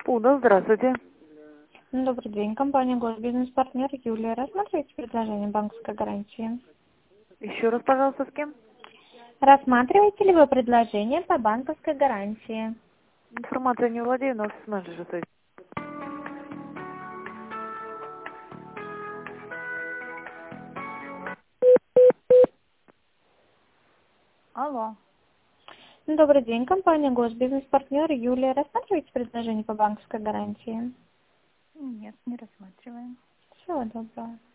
Уда, здравствуйте. Добрый день, компания «Госбизнес-партнер» Юлия. Рассматриваете предложение банковской гарантии? Еще раз, пожалуйста, с кем? Рассматриваете ли вы предложение по банковской гарантии? Информация не владею, но с менеджера стоит. Алло. Добрый день, компания «Госбизнес-партнер» Юлия. Рассматриваете предложение по банковской гарантии? Нет, не рассматриваем. Всего доброго.